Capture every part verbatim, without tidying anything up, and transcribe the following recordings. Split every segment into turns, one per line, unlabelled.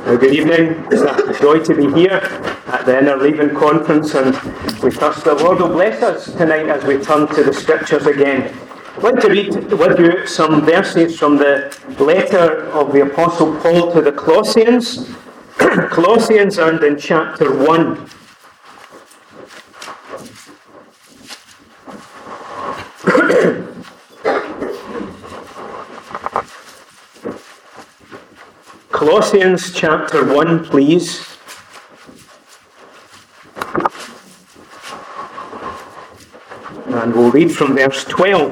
Well, good evening. It's a joy to be here at the Inner Leaving Conference, and we trust the Lord will bless us tonight as we turn to the Scriptures again. I'd like to read with you some verses from the letter of the Apostle Paul to the Colossians. Colossians, and in chapter one. Colossians chapter one, please. And we'll read from verse twelve.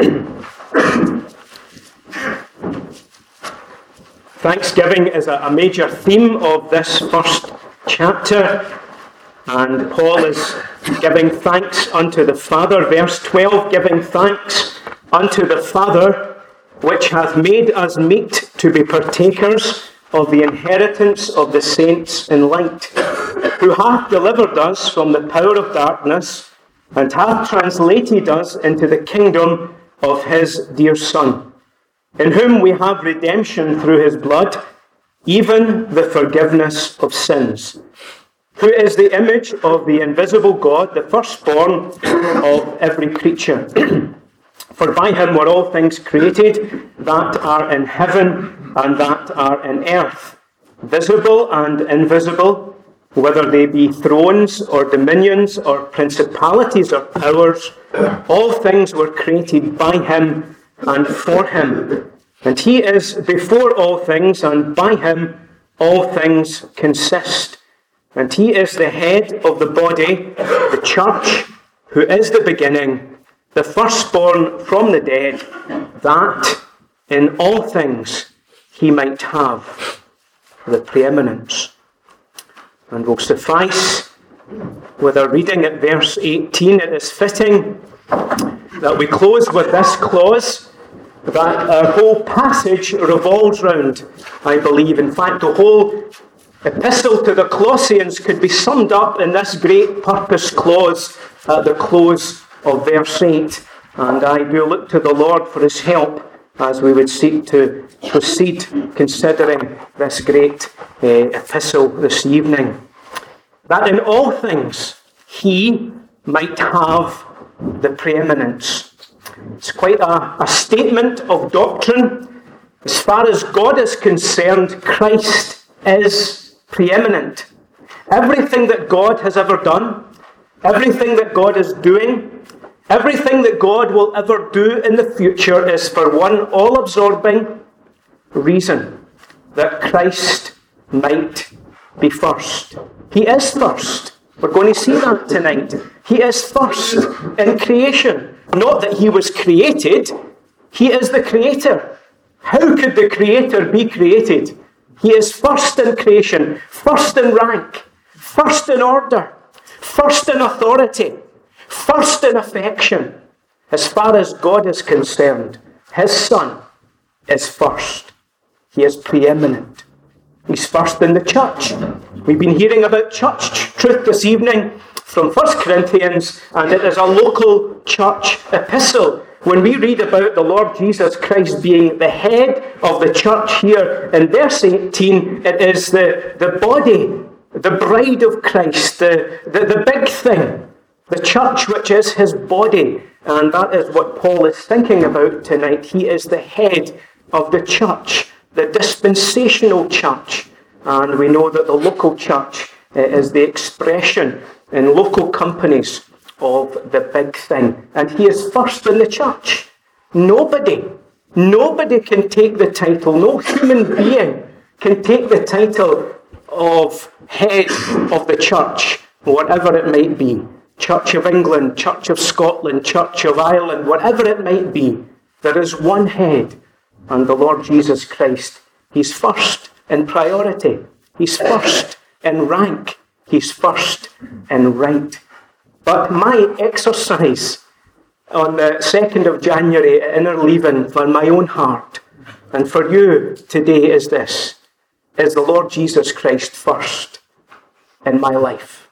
Thanksgiving is a major theme of this first chapter, and Paul is giving thanks unto the Father. Verse twelve, giving thanks unto the Father, which hath made us meet to be partakers of the inheritance of the saints in light, who hath delivered us from the power of darkness, and hath translated us into the kingdom of his dear Son, in whom we have redemption through his blood, even the forgiveness of sins, who is the image of the invisible God, the firstborn of every creature. For by him were all things created, that are in heaven and that are in earth, visible and invisible, whether they be thrones or dominions or principalities or powers. All things were created by him and for him. And he is before all things, and by him all things consist. And he is the head of the body, the church, who is the beginning, the firstborn from the dead, that in all things he might have the preeminence. And will suffice with our reading at verse eighteen. It is fitting that we close with this clause, that our whole passage revolves round, I believe. In fact, the whole epistle to the Colossians could be summed up in this great purpose clause at the close of verse eight. And I do look to the Lord for his help as we would seek to proceed considering this great uh, epistle this evening. That in all things he might have the preeminence. It's quite a, a statement of doctrine. As far as God is concerned, Christ is preeminent. Everything that God has ever done, everything that God is doing, everything that God will ever do in the future is for one all-absorbing reason, that Christ might be first. He is first. We're going to see that tonight. He is first in creation. Not that he was created. He is the creator. How could the creator be created? He is first in creation, first in rank, first in order, first in authority, first in affection. As far as God is concerned, his Son is first. He is preeminent. He's first in the church. We've been hearing about church truth this evening from First Corinthians, and it is a local church epistle. When we read about the Lord Jesus Christ being the head of the church here in verse eighteen, it is the, the body, the bride of Christ, the, the, the big thing, the church which is his body. And that is what Paul is thinking about tonight. He is the head of the church, the dispensational church. And we know that the local church is the expression in local companies of the big thing. And he is first in the church. Nobody, nobody can take the title, no human being can take the title of head of the church, whatever it might be. Church of England, Church of Scotland, Church of Ireland, whatever it might be. There is one head, and the Lord Jesus Christ. He's first in priority. He's first in rank. He's first in right. But my exercise on the second of January at Inner Leaving for my own heart and for you today is this. Is the Lord Jesus Christ first in my life?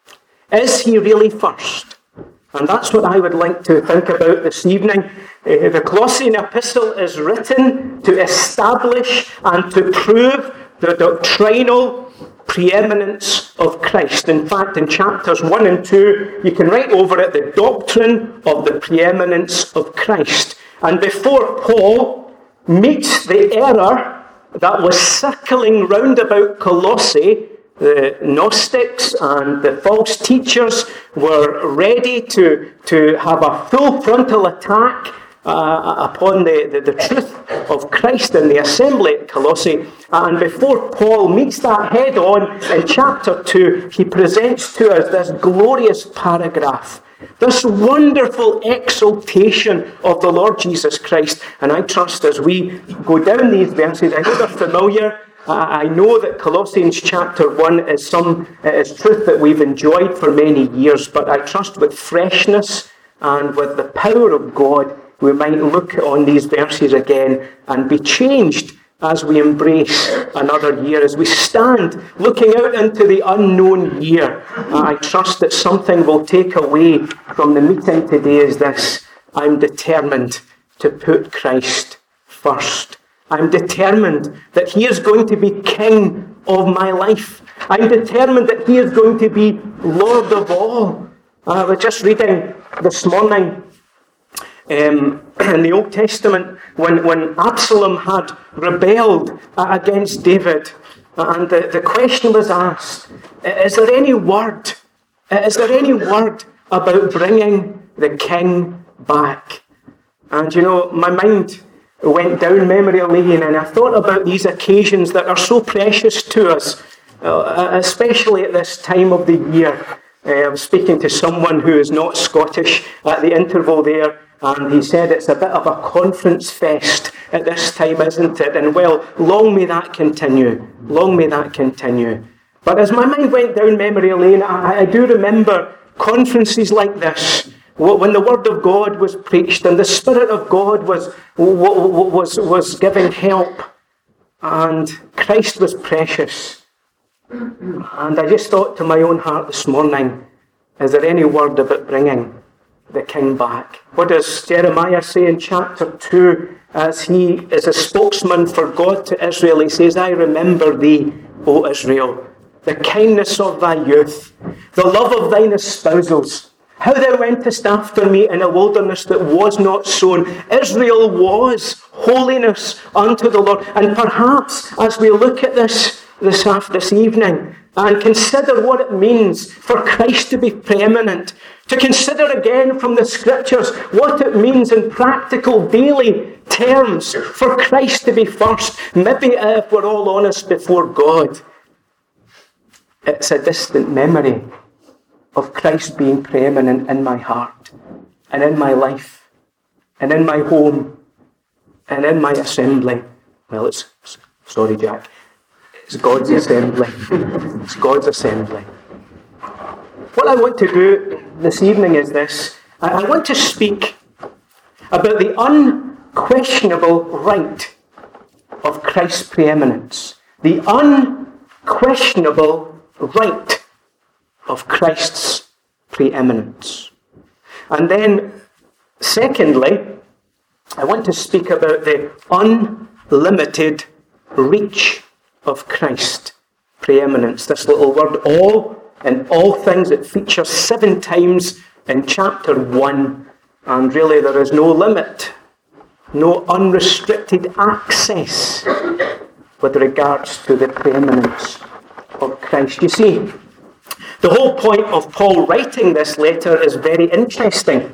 Is he really first? And that's what I would like to think about this evening. Uh, the Colossian epistle is written to establish and to prove the doctrinal preeminence of Christ. In fact, in chapters one and two, you can write over it the doctrine of the preeminence of Christ. And before Paul meets the error that was circling round about Colossae, the Gnostics and the false teachers were ready to, to have a full frontal attack uh, upon the, the, the truth of Christ in the assembly at Colossae. And before Paul meets that head on, in chapter two, he presents to us this glorious paragraph, this wonderful exaltation of the Lord Jesus Christ. And I trust as we go down these verses, I know they're familiar. I know that Colossians chapter one is some is truth that we've enjoyed for many years, but I trust with freshness and with the power of God, we might look on these verses again and be changed as we embrace another year, as we stand looking out into the unknown year. I trust that something will take away from the meeting today is this: I'm determined to put Christ first. I'm determined that he is going to be king of my life. I'm determined that he is going to be Lord of all. I was just reading this morning um, in the Old Testament when, when Absalom had rebelled against David. And the, the question was asked, is there any word, is there any word about bringing the king back? And you know, my mind went down memory lane, and I thought about these occasions that are so precious to us, uh, especially at this time of the year. Uh, I was speaking to someone who is not Scottish at the interval there, and he said it's a bit of a conference fest at this time, isn't it? And well, long may that continue. Long may that continue. But as my mind went down memory lane, I, I do remember conferences like this, when the Word of God was preached and the Spirit of God was, was, was giving help, and Christ was precious. And I just thought to my own heart this morning, is there any word about bringing the king back? What does Jeremiah say in chapter two as he is a spokesman for God to Israel? He says, I remember thee, O Israel, the kindness of thy youth, the love of thine espousals, how thou wentest after me in a wilderness that was not sown. Israel was holiness unto the Lord. And perhaps as we look at this this, after, this evening and consider what it means for Christ to be preeminent, to consider again from the Scriptures what it means in practical daily terms for Christ to be first, maybe if we're all honest before God, it's a distant memory of Christ being preeminent in my heart and in my life and in my home and in my assembly. Well, it's, sorry Jack, it's God's assembly. It's God's assembly. What I want to do this evening is this. I want to speak about the unquestionable right of Christ's preeminence. The unquestionable right of Christ's preeminence. And then, secondly, I want to speak about the unlimited reach of Christ's preeminence. This little word, all, in all things, it features seven times in chapter one, and really there is no limit, no unrestricted access with regards to the preeminence of Christ. You see, the whole point of Paul writing this letter is very interesting.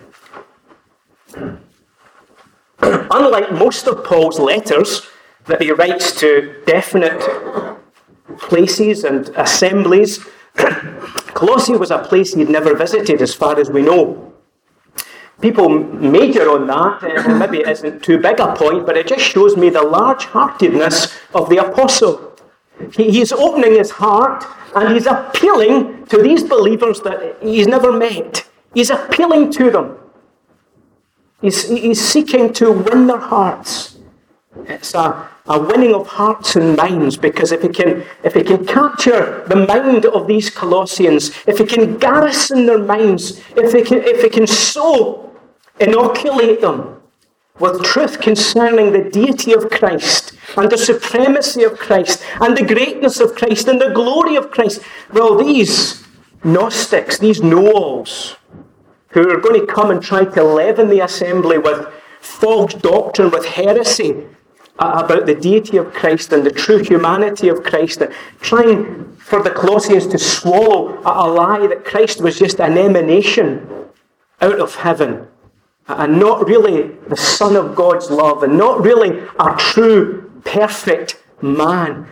Unlike most of Paul's letters that he writes to definite places and assemblies, Colossae was a place he'd never visited as far as we know. People major on that, and maybe it isn't too big a point, but it just shows me the large-heartedness of the apostle. He, he's opening his heart and he's appealing to these believers that he's never met. He's appealing to them. He's, he's seeking to win their hearts. It's a, a winning of hearts and minds, because if he can if he can capture the mind of these Colossians, if he can garrison their minds, if he can, if he can so inoculate them with truth concerning the deity of Christ and the supremacy of Christ and the greatness of Christ and the glory of Christ. Well, these Gnostics, these know-alls, who are going to come and try to leaven the assembly with false doctrine, with heresy about the deity of Christ and the true humanity of Christ, and trying for the Colossians to swallow a lie that Christ was just an emanation out of heaven, and not really the Son of God's love, and not really a true, perfect man.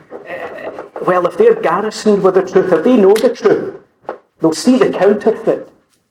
Well, if they're garrisoned with the truth, if they know the truth, they'll see the counterfeit,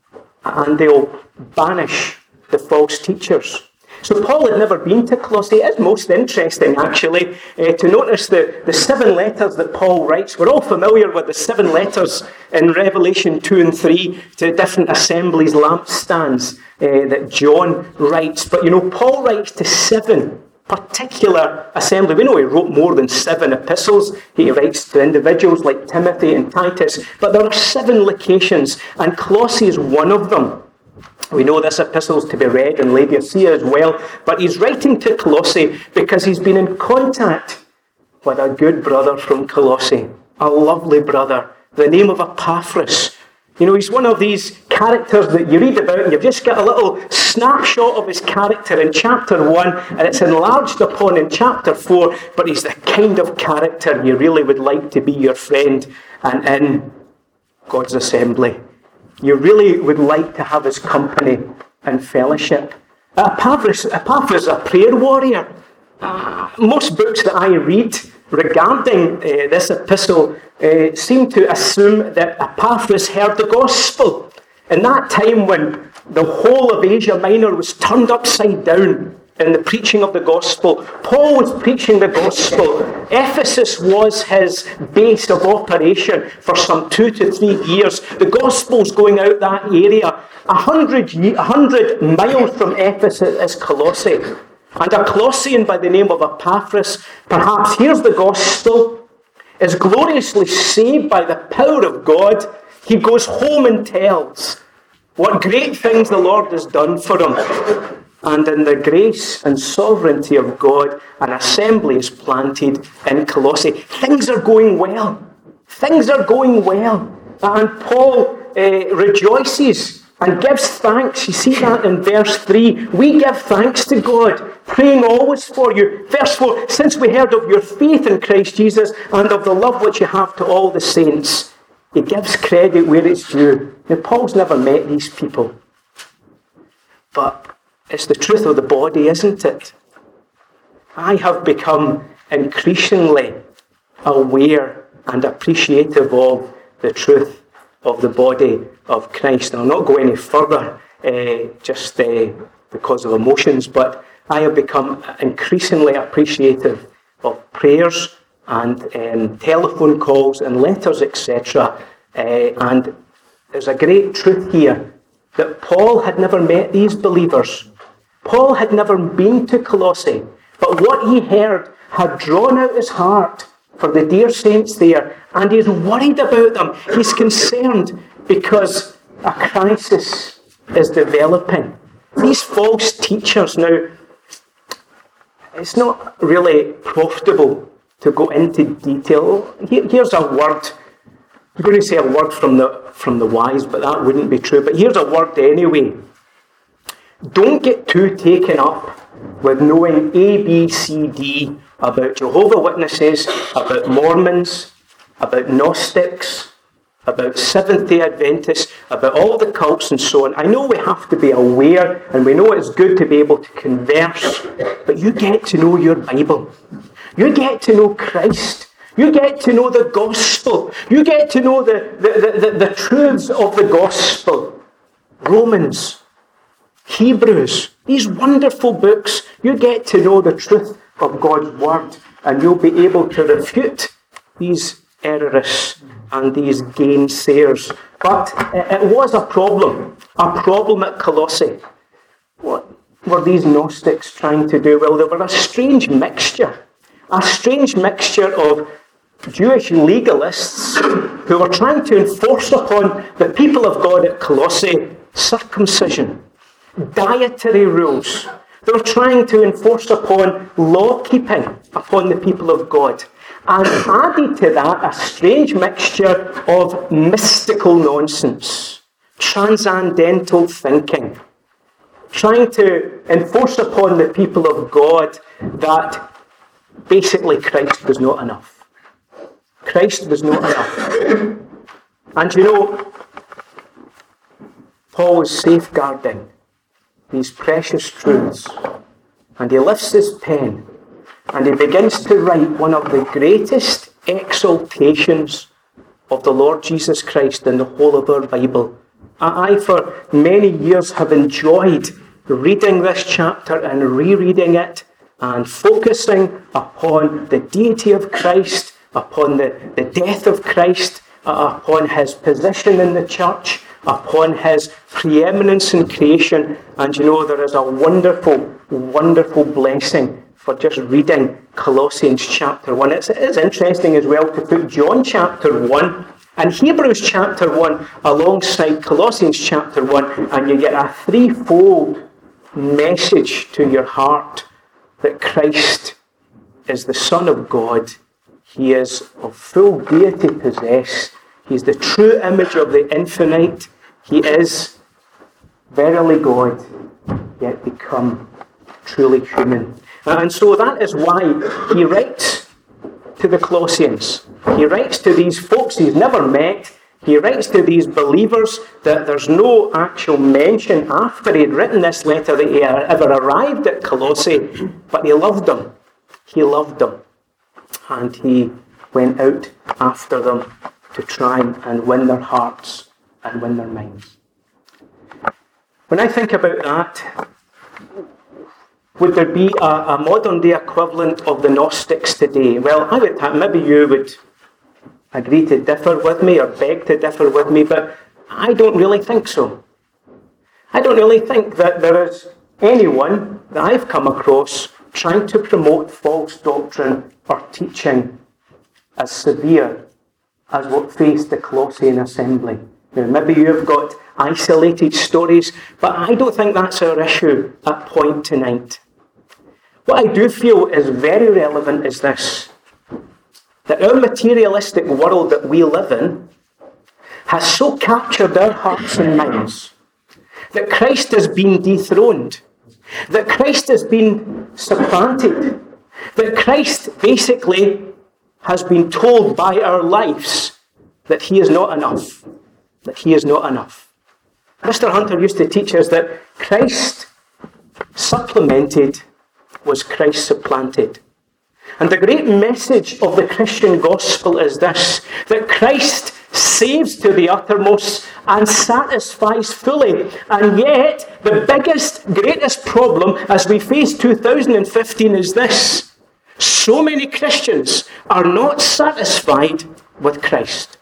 and they'll banish the false teachers. So Paul had never been to Colossae. It is most interesting, actually, uh, to notice the, the seven letters that Paul writes. We're all familiar with the seven letters in Revelation two and three to different assemblies, lampstands uh, that John writes. But, you know, Paul writes to seven particular assemblies. We know he wrote more than seven epistles. He writes to individuals like Timothy and Titus. But there are seven locations, and Colossae is one of them. We know this epistle is to be read in Laodicea as well, but he's writing to Colossae because he's been in contact with a good brother from Colossae, a lovely brother, the name of Epaphras. You know, he's one of these characters that you read about, and you've just got a little snapshot of his character in chapter one, and it's enlarged upon in chapter four, but he's the kind of character you really would like to be your friend and in God's assembly. You really would like to have his company and fellowship. Epaphras, Epaphras is a prayer warrior. Uh, most books that I read regarding uh, this epistle uh, seem to assume that Epaphras heard the gospel. In that time when the whole of Asia Minor was turned upside down in the preaching of the gospel, Paul was preaching the gospel. Ephesus was his base of operation for some two to three years. The gospel's going out that area. A hundred, a hundred miles from Ephesus is Colossae. And a Colossian by the name of Epaphras perhaps hears the gospel, is gloriously saved by the power of God. He goes home and tells what great things the Lord has done for him. And in the grace and sovereignty of God, an assembly is planted in Colossae. Things are going well. Things are going well. And Paul uh, rejoices and gives thanks. You see that in verse three. We give thanks to God, praying always for you. Verse four, since we heard of your faith in Christ Jesus and of the love which you have to all the saints. He gives credit where it's due. Now, Paul's never met these people. But it's the truth of the body, isn't it? I have become increasingly aware and appreciative of the truth of the body of Christ. And I'll not go any further uh, just uh, because of emotions, but I have become increasingly appreciative of prayers and um, telephone calls and letters, et cetera. Uh, and there's a great truth here that Paul had never met these believers. Paul had never been to Colossae, but what he heard had drawn out his heart for the dear saints there, and he's worried about them. He's concerned because a crisis is developing. These false teachers now, it's not really profitable to go into detail. Here's a word. I'm going to say a word from the from the wise, but that wouldn't be true. But here's a word anyway. Don't get too taken up with knowing A, B, C, D about Jehovah's Witnesses, about Mormons, about Gnostics, about Seventh-day Adventists, about all the cults and so on. I know we have to be aware, and we know it's good to be able to converse, but you get to know your Bible. You get to know Christ. You get to know the gospel. You get to know the, the, the, the, the truths of the gospel. Romans, Hebrews, these wonderful books, you get to know the truth of God's word, and you'll be able to refute these errorists and these gainsayers. But it was a problem, a problem at Colossae. What were these Gnostics trying to do? Well, they were a strange mixture, a strange mixture of Jewish legalists who were trying to enforce upon the people of God at Colossae circumcision, dietary rules, They were trying to enforce upon law-keeping upon the people of God. And added to that, a strange mixture of mystical nonsense, transcendental thinking, trying to enforce upon the people of God that basically Christ was not enough. Christ was not enough. And you know, Paul is safeguarding these precious truths, and he lifts his pen and he begins to write one of the greatest exaltations of the Lord Jesus Christ in the whole of our Bible. I, for many years, have enjoyed reading this chapter and rereading it and focusing upon the deity of Christ, upon the, the death of Christ, uh, upon his position in the church, upon his preeminence in creation. And you know, there is a wonderful, wonderful blessing for just reading Colossians chapter one. It's, it's interesting as well to put John chapter one and Hebrews chapter one alongside Colossians chapter one, and you get a threefold message to your heart that Christ is the Son of God. He is of full deity possessed. He's the true image of the infinite. He is verily God, yet become truly human. And so that is why he writes to the Colossians. He writes to these folks he's never met. He writes to these believers that there's no actual mention after he'd written this letter that he ever arrived at Colossae, but he loved them. He loved them. And he went out after them to try and win their hearts and win their minds. When I think about that, would there be a, a modern-day equivalent of the Gnostics today? Well, I would have, maybe you would agree to differ with me or beg to differ with me, but I don't really think so. I don't really think that there is anyone that I've come across trying to promote false doctrine or teaching as severe as what faced the Colossian assembly. Now, maybe you've got isolated stories, but I don't think that's our issue at point tonight. What I do feel is very relevant is this, that our materialistic world that we live in has so captured our hearts and minds that Christ has been dethroned, that Christ has been supplanted, that Christ basically has been told by our lives that he is not enough, that he is not enough. Mister Hunter used to teach us that Christ supplemented was Christ supplanted. And the great message of the Christian gospel is this, that Christ saves to the uttermost and satisfies fully. And yet, the biggest, greatest problem as we face two thousand fifteen is this. So many Christians are not satisfied with Christ.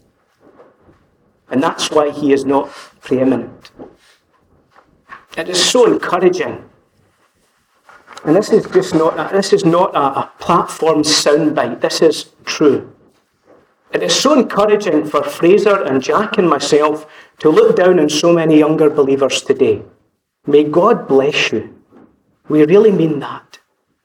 And that's why he is not preeminent. It is so encouraging. And this is just not a, this is not a, a platform soundbite. This is true. It is so encouraging for Fraser and Jack and myself to look down on so many younger believers today. May God bless you. We really mean that.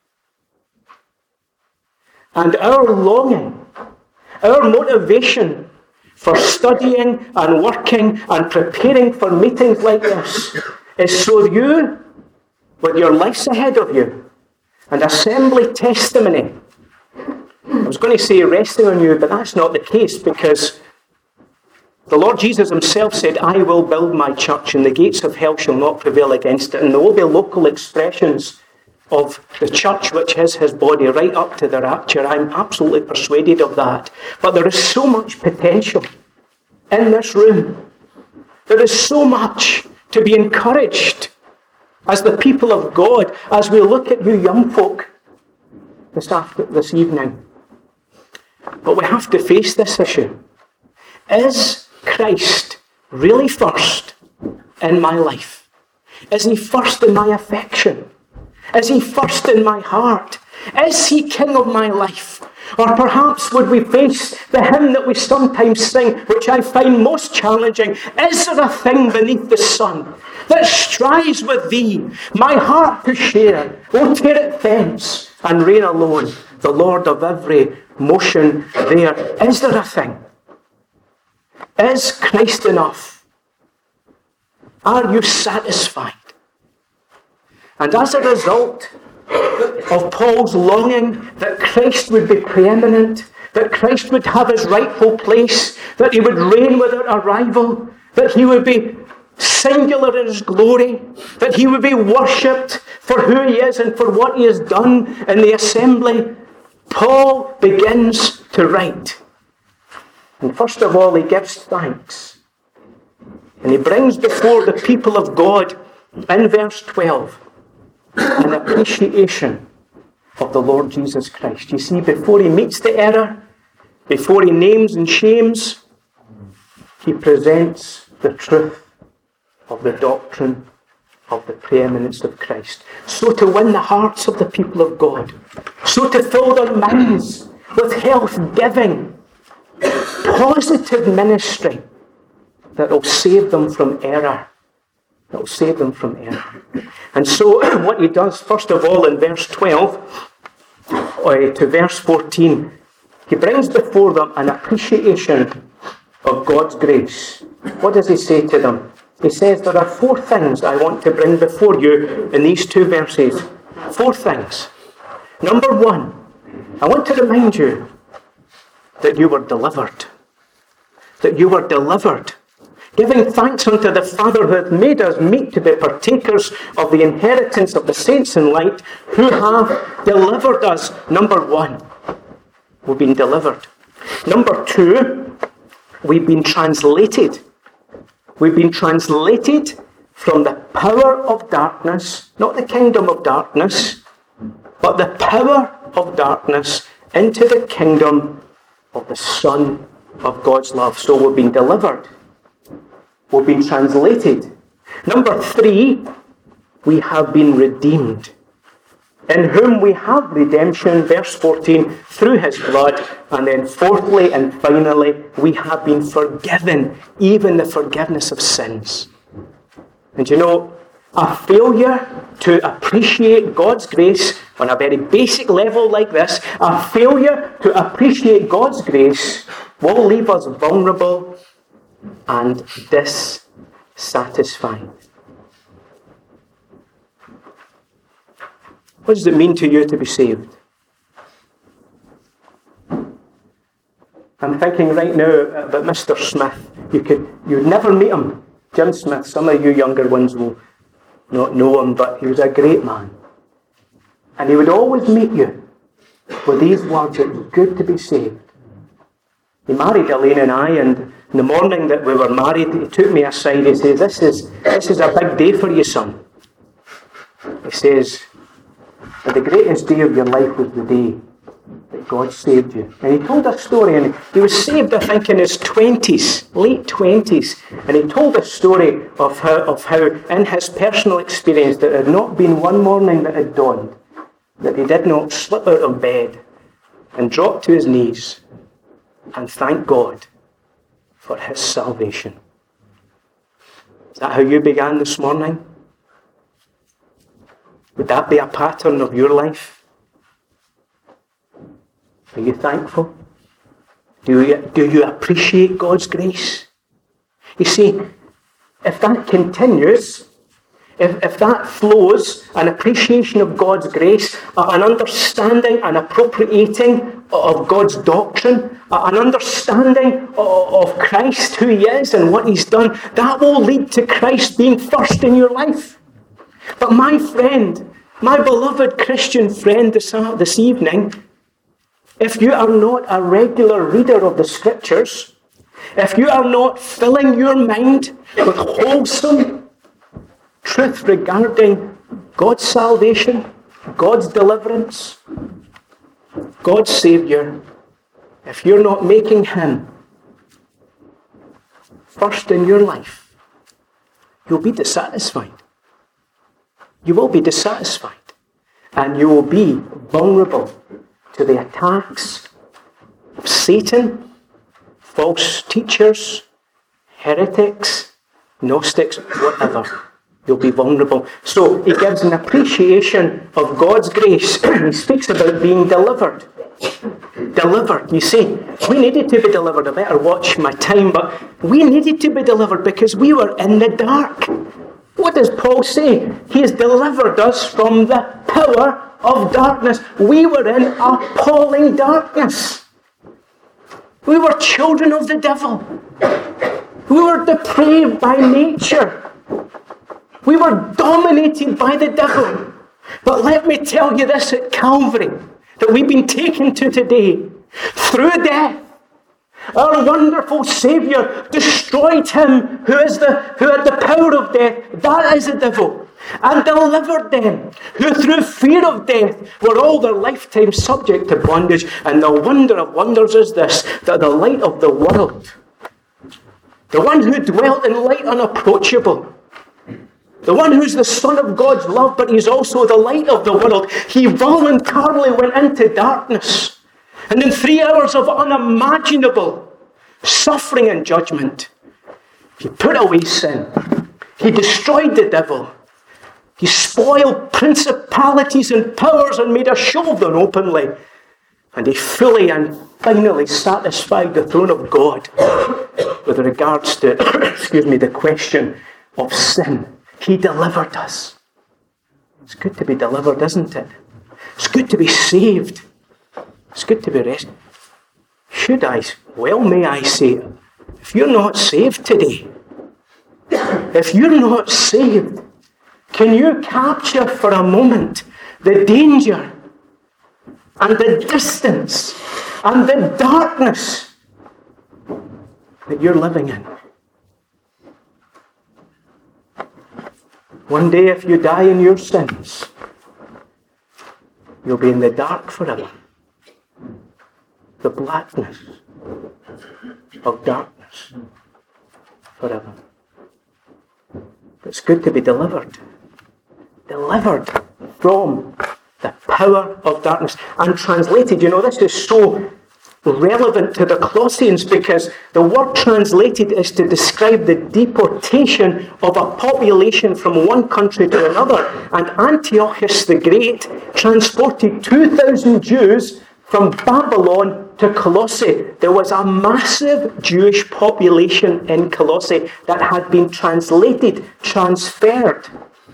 And our longing, our motivation for studying and working and preparing for meetings like this is so you, with your lives ahead of you, and assembly testimony. I was going to say resting on you, but that's not the case, because the Lord Jesus himself said, I will build my church, and the gates of hell shall not prevail against it. And there will be local expressions of the church, which is his body, right up to the rapture. I'm absolutely persuaded of that. But there is so much potential in this room. There is so much to be encouraged as the people of God, as we look at you young folk this after, this evening. But we have to face this issue. Is Christ really first in my life? Is he first in my affection? Is he first in my heart? Is he king of my life? Or perhaps would we face the hymn that we sometimes sing, which I find most challenging? Is there a thing beneath the sun that strives with thee, my heart to share. O tear it thence, and reign alone, the Lord of every motion there. Is there a thing? Is Christ enough? Are you satisfied? And as a result of Paul's longing that Christ would be preeminent, that Christ would have his rightful place, that he would reign without a rival, that he would be singular in his glory, that he would be worshipped for who he is and for what he has done in the assembly, Paul begins to write. And first of all, he gives thanks. And he brings before the people of God, in verse twelve, an appreciation of the Lord Jesus Christ. You see, before he meets the error, before he names and shames, he presents the truth of the doctrine of the preeminence of Christ. So to win the hearts of the people of God, so to fill their minds with health-giving, positive ministry that will save them from error. That will save them from error. And so what he does, first of all, in verse twelve uh, to verse fourteen, he brings before them an appreciation of God's grace. What does he say to them? He says, there are four things I want to bring before you in these two verses. Four things. Number one, I want to remind you that you were delivered. That you were delivered. Giving thanks unto the Father who hath made us meet to be partakers of the inheritance of the saints in light, who have delivered us. Number one, we've been delivered. Number two, we've been translated. We've been translated from the power of darkness, not the kingdom of darkness, but the power of darkness into the kingdom of the Son of God's love. So we've been delivered. We've been translated. Number three, we have been redeemed. In whom we have redemption, verse fourteen, through his blood. And then fourthly and finally, we have been forgiven, even the forgiveness of sins. And you know, a failure to appreciate God's grace on a very basic level like this, a failure to appreciate God's grace will leave us vulnerable and dissatisfied. What does it mean to you to be saved? I'm thinking right now about Mister Smith. You could, you'd never meet him. Jim Smith, some of you younger ones will not know him, but he was a great man. And he would always meet you with these words, it was good to be saved. He married Elaine and I, and in the morning that we were married, he took me aside. He says, this is, this is a big day for you, son. He says, but the greatest day of your life was the day that God saved you. And he told a story, and he was saved, I think, in his twenties, late twenties. And he told a story of how, of how, in his personal experience, there had not been one morning that had dawned that he did not slip out of bed and drop to his knees and thank God for his salvation. Is that how you began this morning? Would that be a pattern of your life? Are you thankful? Do you, do you appreciate God's grace? You see, if that continues, if, if that flows, an appreciation of God's grace, an understanding and appropriating of God's doctrine, an understanding of Christ, who he is and what he's done, that will lead to Christ being first in your life. But my friend, my beloved Christian friend this, this evening, if you are not a regular reader of the Scriptures, if you are not filling your mind with wholesome truth regarding God's salvation, God's deliverance, God's Saviour, if you're not making him first in your life, you'll be dissatisfied. You will be dissatisfied. And you will be vulnerable to the attacks of Satan, false teachers, heretics, Gnostics, whatever. You'll be vulnerable. So he gives an appreciation of God's grace. He speaks about being delivered. Delivered. You see, we needed to be delivered. I better watch my time, but we needed to be delivered because we were in the dark. What does Paul say? He has delivered us from the power of darkness. We were in appalling darkness. We were children of the devil. We were depraved by nature. We were dominated by the devil. But let me tell you this at Calvary, that we've been taken to today, through death, our wonderful Saviour destroyed him who is the who had the power of death, that is the devil, and delivered them who through fear of death were all their lifetime subject to bondage. And the wonder of wonders is this, that the light of the world, the one who dwelt in light unapproachable, the one who's the Son of God's love, but he's also the light of the world, he voluntarily went into darkness. And in three hours of unimaginable suffering and judgment, he put away sin. He destroyed the devil. He spoiled principalities and powers and made a show of them openly. And he fully and finally satisfied the throne of God with regards to, excuse me, the question of sin. He delivered us. It's good to be delivered, isn't it? It's good to be saved. It's good to be rescued. Should I? Well, may I say, if you're not saved today, if you're not saved, can you capture for a moment the danger and the distance and the darkness that you're living in? One day, if you die in your sins, you'll be in the dark forever. The blackness of darkness forever. It's good to be delivered. Delivered from the power of darkness. And translated, you know, this is so relevant to the Colossians because the word translated is to describe the deportation of a population from one country to another. And Antiochus the Great transported two thousand Jews from Babylon to Colossae. There was a massive Jewish population in Colossae that had been translated, transferred.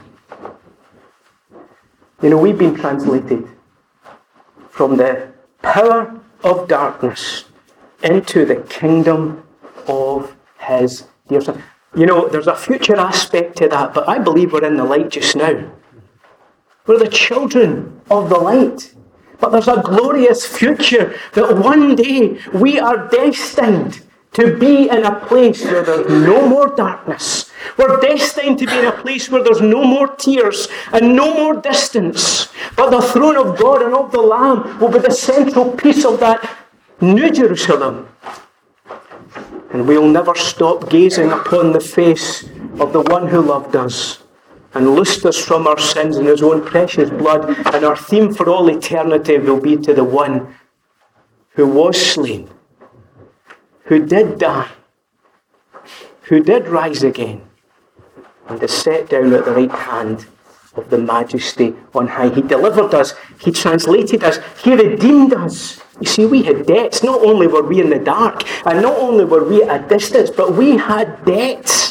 You know, we've been translated from the power of darkness into the kingdom of his dear Son. You know, there's a future aspect to that, but I believe we're in the light just now. We're the children of the light. But there's a glorious future that one day we are destined to be in a place where there's no more darkness. We're destined to be in a place where there's no more tears and no more distance. But the throne of God and of the Lamb will be the central piece of that New Jerusalem. And we'll never stop gazing upon the face of the one who loved us and loosed us from our sins in his own precious blood. And our theme for all eternity will be to the one who was slain, who did die, who did rise again, and is set down at the right hand of the Majesty on high. He delivered us, he translated us, he redeemed us. You see, we had debts. Not only were we in the dark, and not only were we at a distance, but we had debts.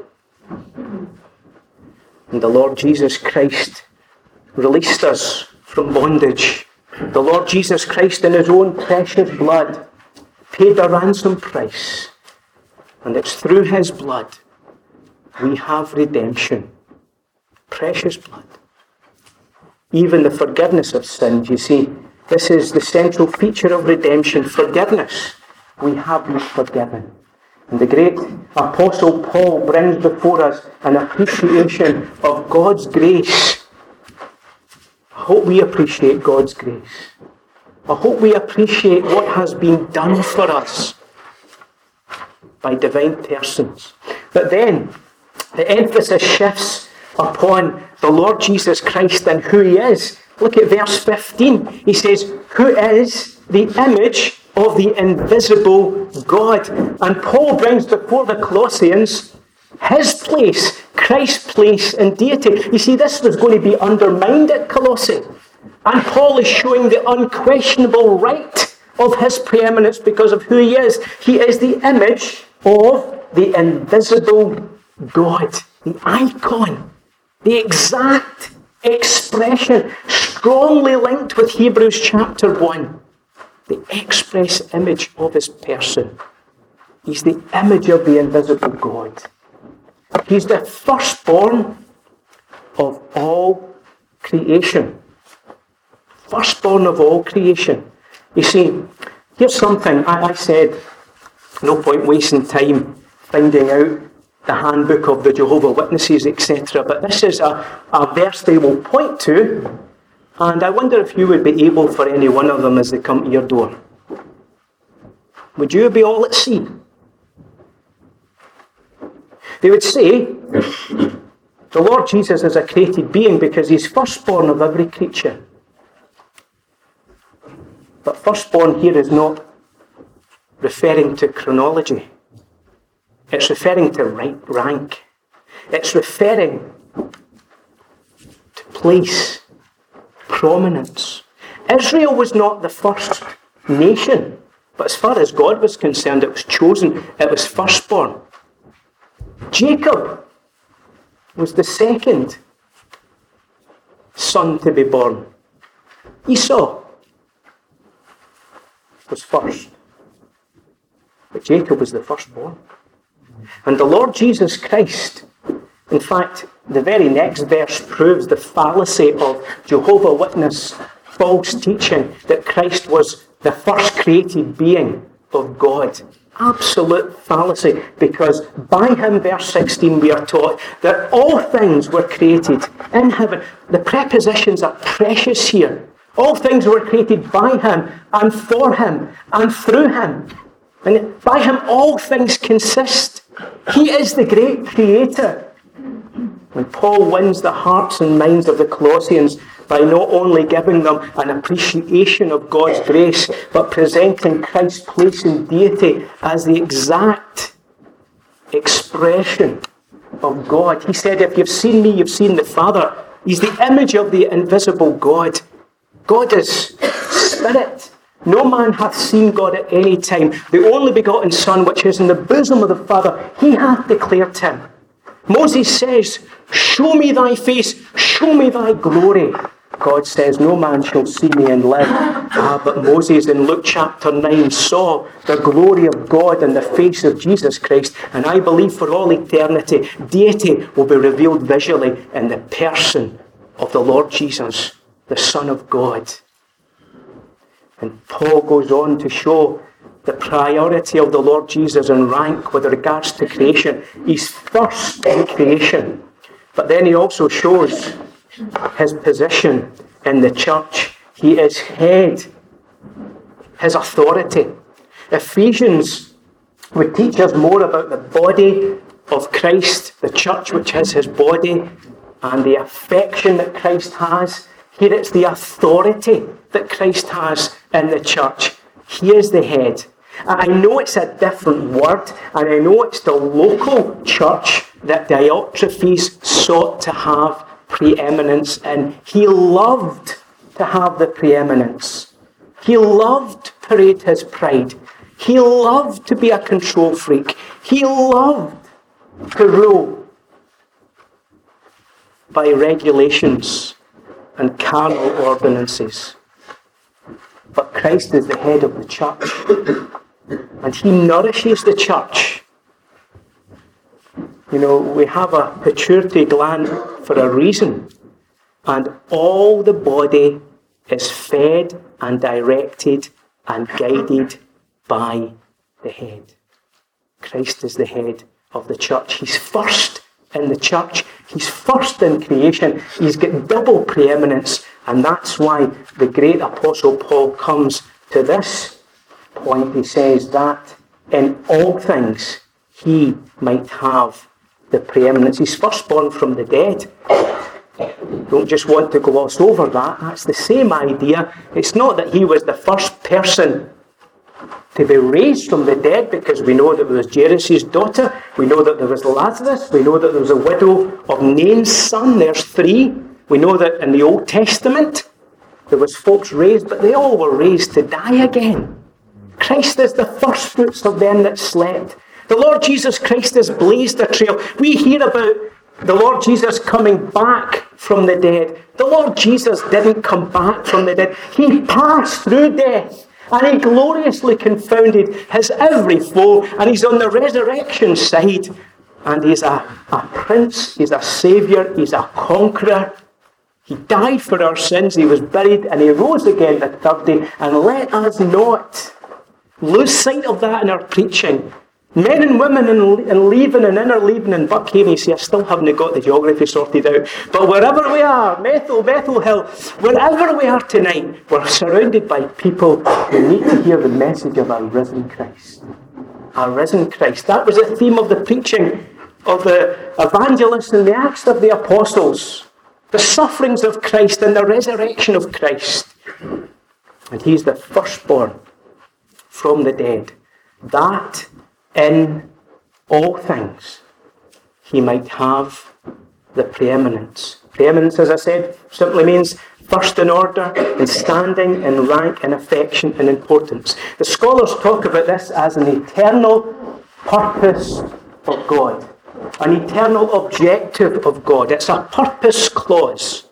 And the Lord Jesus Christ released us from bondage. The Lord Jesus Christ in his own precious blood paid the ransom price. And it's through his blood we have redemption. Precious blood. Even the forgiveness of sins, you see, this is the central feature of redemption. Forgiveness. We have been forgiven. And the great Apostle Paul brings before us an appreciation of God's grace. I hope we appreciate God's grace. I hope we appreciate what has been done for us by divine persons. But then, the emphasis shifts upon the Lord Jesus Christ and who he is. Look at verse fifteen. He says, who is the image of the invisible God. And Paul brings before the Colossians his place, Christ's place in deity. You see, this was going to be undermined at Colossae. And Paul is showing the unquestionable right of his preeminence because of who he is. He is the image of the invisible God, the icon, the exact expression, strongly linked with Hebrews chapter one, the express image of his person. He's the image of the invisible God. He's the firstborn of all creation. Firstborn of all creation. You see, here's something I, I said, no point wasting time finding out the handbook of the Jehovah's Witnesses, et cetera. But this is a, a verse they will point to, and I wonder if you would be able for any one of them as they come to your door. Would you be all at sea? They would say, the Lord Jesus is a created being because he's firstborn of every creature. But firstborn here is not referring to chronology. It's referring to right rank. It's referring to place, prominence. Israel was not the first nation, but as far as God was concerned, it was chosen. It was firstborn. Jacob was the second son to be born. Esau was first. But Jacob was the firstborn. And the Lord Jesus Christ, in fact, the very next verse proves the fallacy of Jehovah's Witness false teaching that Christ was the first created being of God. Absolute fallacy, because by him, verse sixteen, we are taught that all things were created in heaven. The prepositions are precious here. All things were created by him and for him and through him. And by him all things consist. He is the great creator. When Paul wins the hearts and minds of the Colossians by not only giving them an appreciation of God's grace, but presenting Christ's place in deity as the exact expression of God. He said, if you've seen me, you've seen the Father. He's the image of the invisible God. God is spirit. No man hath seen God at any time. The only begotten Son, which is in the bosom of the Father, he hath declared him. Moses says, show me thy face, show me thy glory. God says, no man shall see me and live. Ah, but Moses in Luke chapter nine saw the glory of God in the face of Jesus Christ. And I believe for all eternity, deity will be revealed visually in the person of the Lord Jesus, the Son of God. And Paul goes on to show the priority of the Lord Jesus in rank with regards to creation. He's first in creation. But then he also shows his position in the church. He is head. His authority. Ephesians would teach us more about the body of Christ, the church which is his body, and the affection that Christ has. Here it's the authority that Christ has in the church. He is the head. I know it's a different word, and I know it's the local church that Diotrephes sought to have preeminence in. He loved to have the preeminence. He loved to parade his pride. He loved to be a control freak. He loved to rule by regulations and carnal ordinances. But Christ is the head of the church, and he nourishes the church. You know, we have a pituitary gland for a reason, and all the body is fed and directed and guided by the head. Christ is the head of the church. He's first in the church. He's first in creation. He's got double preeminence. And that's why the great Apostle Paul comes to this point. He says that in all things he might have the preeminence. He's firstborn from the dead. Don't just want to gloss over that. That's the same idea. It's not that he was the first person to be raised from the dead, because we know that there was Jairus' daughter, we know that there was Lazarus, we know that there was a widow of Nain's son, there's three. We know that in the Old Testament there was folks raised, but they all were raised to die again. Christ is the first fruits of them that slept. The Lord Jesus Christ has blazed a trail. We hear about the Lord Jesus coming back from the dead. The Lord Jesus didn't come back from the dead. He passed through death, and he gloriously confounded his every foe, and he's on the resurrection side, and he's a, a prince, he's a saviour, he's a conqueror. He died for our sins, he was buried, and he rose again the third day. And let us not lose sight of that in our preaching. Men and women in, in Leven and Inner Leven and Buckhaven, you see, I still haven't got the geography sorted out. But wherever we are, Methil, Methil Hill, wherever we are tonight, we're surrounded by people who need to hear the message of our risen Christ. Our risen Christ. That was the theme of the preaching of the evangelists and the Acts of the Apostles. The sufferings of Christ and the resurrection of Christ. And he's the firstborn from the dead, that in all things he might have the preeminence. Preeminence, as I said, simply means first in order, in standing, in rank, in affection, and importance. The scholars talk about this as an eternal purpose of God. An eternal objective of God. It's a purpose clause.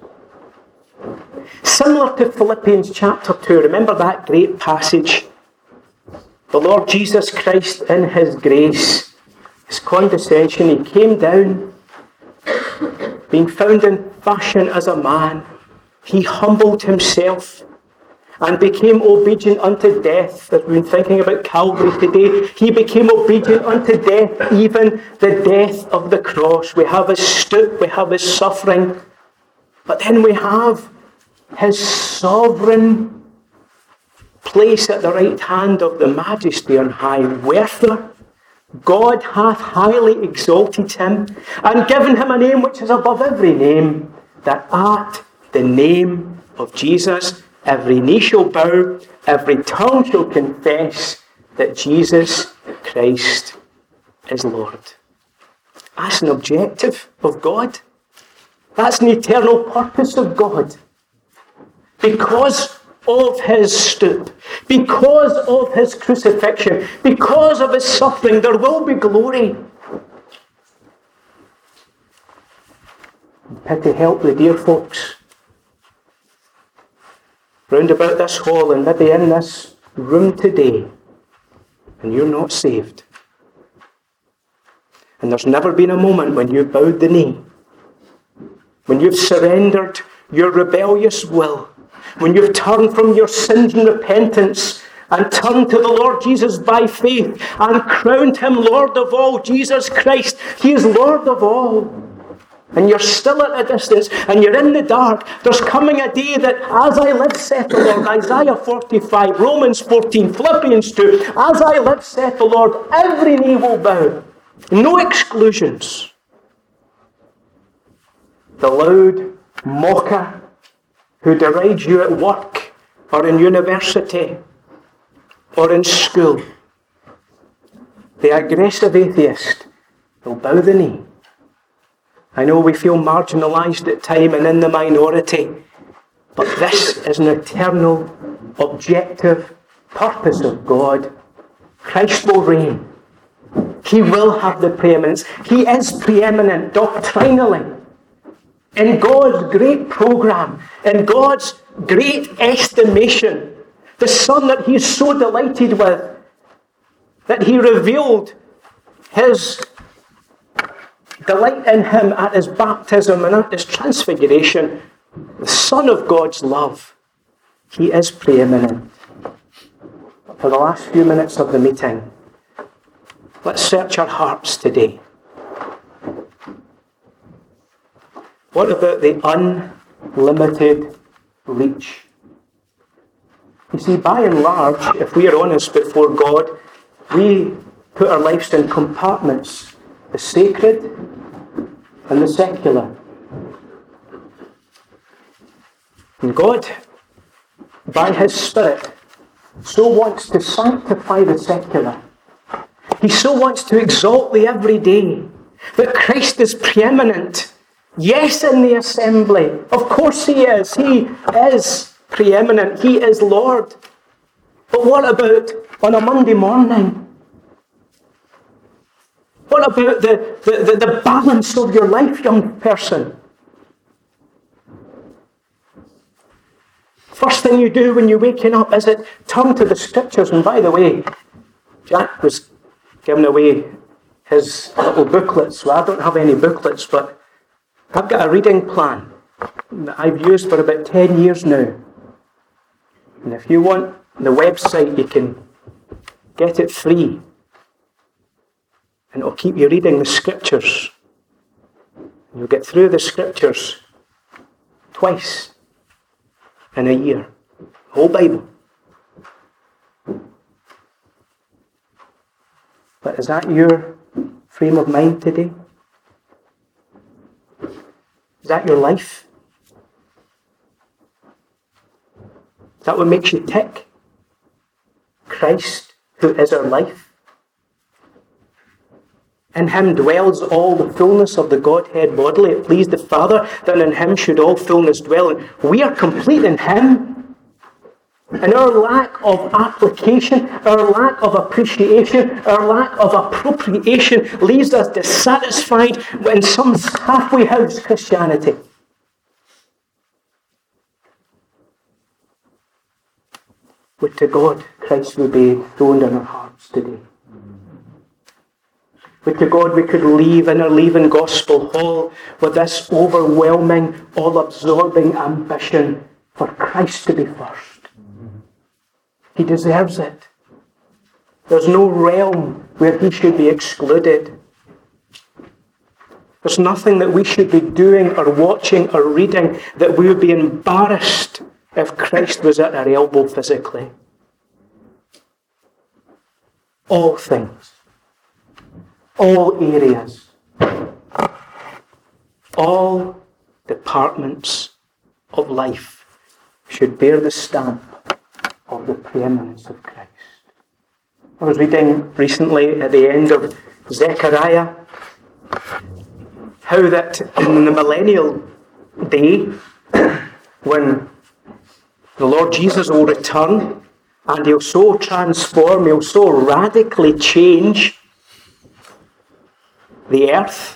Similar to Philippians chapter two. Remember that great passage? The Lord Jesus Christ, in his grace, his condescension, he came down, being found in fashion as a man. He humbled himself and became obedient unto death. As we've been thinking about Calvary today, he became obedient unto death, even the death of the cross. We have his stoop, we have his suffering, but then we have his sovereign place at the right hand of the Majesty on high. Wherefore, God hath highly exalted him, and given him a name which is above every name, that at the name of Jesus every knee shall bow, every tongue shall confess that Jesus Christ is Lord. That's an objective of God. That's an eternal purpose of God. Because of his stoop, because of his crucifixion, because of his suffering, there will be glory. Pity help the dear folks round about this hall and maybe in this room today, and you're not saved. And there's never been a moment when you've bowed the knee, when you've surrendered your rebellious will, when you've turned from your sins in repentance and turned to the Lord Jesus by faith and crowned him Lord of all, Jesus Christ. He is Lord of all. And you're still at a distance, and you're in the dark. There's coming a day that, as I live, saith the Lord, Isaiah forty-five, Romans fourteen, Philippians two, as I live, saith the Lord, every knee will bow. No exclusions. The loud mocker who derides you at work, or in university, or in school, the aggressive atheist will bow the knee. I know we feel marginalised at times and in the minority, but this is an eternal, objective purpose of God. Christ will reign. He will have the preeminence. He is preeminent doctrinally. In God's great programme, in God's great estimation, the Son that he is so delighted with, that he revealed his delight in him at his baptism and at his transfiguration, the Son of God's love, he is preeminent. But for the last few minutes of the meeting, let's search our hearts today. What about the unlimited reach? You see, by and large, if we are honest before God, we put our lives in compartments, the sacred and the secular. And God, by his Spirit, so wants to sanctify the secular. He so wants to exalt the everyday. That Christ is preeminent. Yes, in the assembly. Of course he is. He is preeminent. He is Lord. But what about on a Monday morning? What about the, the, the, the balance of your life, young person? First thing you do when you're waking up, is it turn to the Scriptures? And by the way, Jack was giving away his little booklets. Well, I don't have any booklets, but I've got a reading plan that I've used for about ten years now. And if you want the website, you can get it free. And it'll keep you reading the Scriptures. You'll get through the Scriptures twice in a year. The whole Bible. But is that your frame of mind today? Is that your life? Is that what makes you tick? Christ, who is our life. In him dwells all the fullness of the Godhead bodily. It pleased the Father that in him should all fullness dwell. And we are complete in him. And our lack of application, our lack of appreciation, our lack of appropriation leaves us dissatisfied in some halfway house Christianity. Would to God Christ would be throned in our hearts today. Would to God we could leave in our leaving gospel hall with this overwhelming, all-absorbing ambition for Christ to be first. He deserves it. There's no realm where he should be excluded. There's nothing that we should be doing or watching or reading that we would be embarrassed if Christ was at our elbow physically. All things. All areas, all departments of life should bear the stamp of the preeminence of Christ. I was reading recently at the end of Zechariah how that in the millennial day, when the Lord Jesus will return and he'll so transform, he'll so radically change the earth,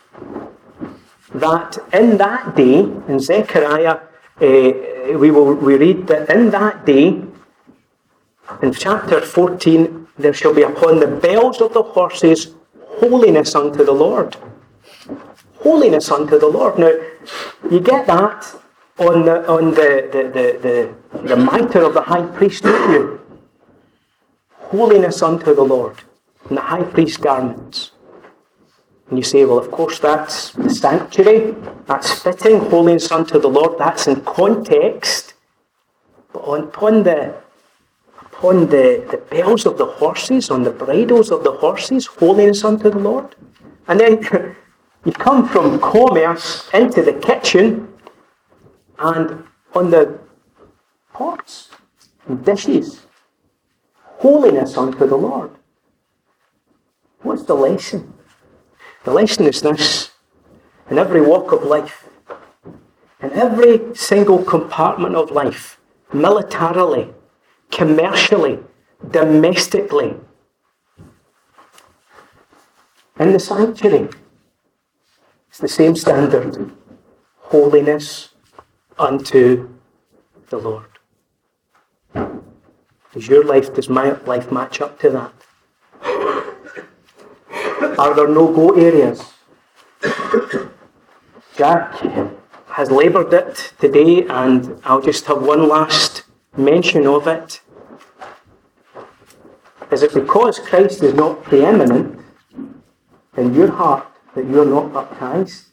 that in that day, in Zechariah, uh, we will we read that in that day, in chapter fourteen, there shall be upon the bells of the horses holiness unto the Lord. Holiness unto the Lord. Now, you get that on the on the the the, the, the mitre of the high priest, don't you? Holiness unto the Lord, in the high priest's garments. And you say, well, of course, that's the sanctuary. That's fitting. Holiness unto the Lord. That's in context. But on, upon the upon the, the bells of the horses, on the bridles of the horses, holiness unto the Lord. And then you come from commerce into the kitchen, and on the pots and dishes, holiness unto the Lord. What's the lesson? The lesson is this: in every walk of life, in every single compartment of life, militarily, commercially, domestically, in the sanctuary, it's the same standard. Holiness unto the Lord. Does your life, does my life match up to that? Are there no-go areas? Jack has laboured it today, and I'll just have one last mention of it. Is it because Christ is not preeminent in your heart that you're not baptized?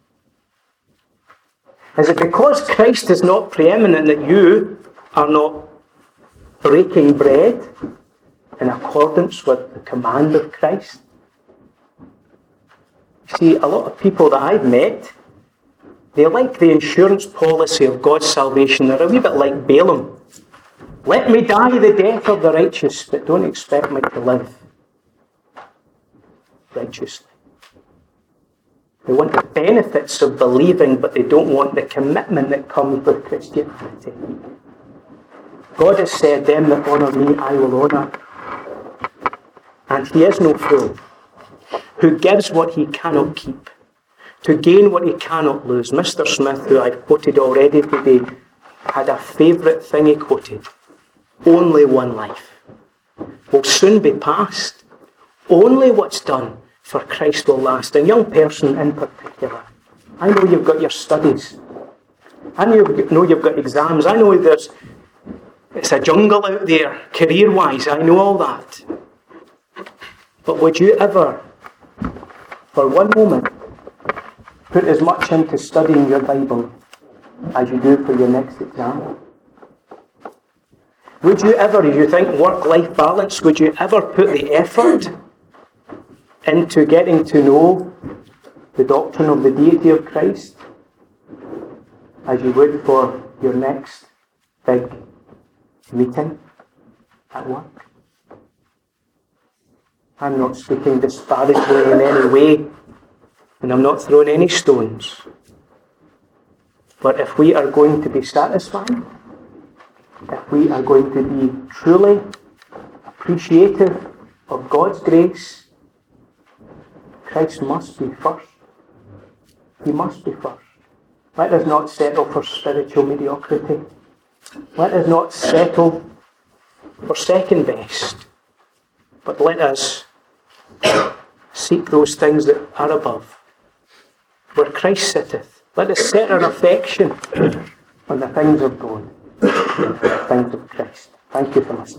Is it because Christ is not preeminent that you are not breaking bread in accordance with the command of Christ? See, a lot of people that I've met, they like the insurance policy of God's salvation. They're a wee bit like Balaam. Let me die the death of the righteous, but don't expect me to live righteously. They want the benefits of believing, but they don't want the commitment that comes with Christianity. God has said, them that honour me, I will honour. And he is no fool, who gives what he cannot keep, to gain what he cannot lose. Mister Smith, who I've quoted already today, had a favourite thing he quoted. Only one life will soon be past. Only what's done for Christ will last. A young person in particular. I know you've got your studies. I know you've got exams. I know there's it's a jungle out there, career-wise. I know all that. But would you ever, for one moment, put as much into studying your Bible as you do for your next exam? Would you ever, if you think work-life balance, would you ever put the effort into getting to know the doctrine of the deity of Christ as you would for your next big meeting at work? I'm not speaking disparagingly in any way, and I'm not throwing any stones. But if we are going to be satisfied, if we are going to be truly appreciative of God's grace, Christ must be first. He must be first. Let us not settle for spiritual mediocrity. Let us not settle for second best. But let us seek those things that are above, where Christ sitteth. Let us set our affection on the things of God, the things of Christ. Thank you for listening.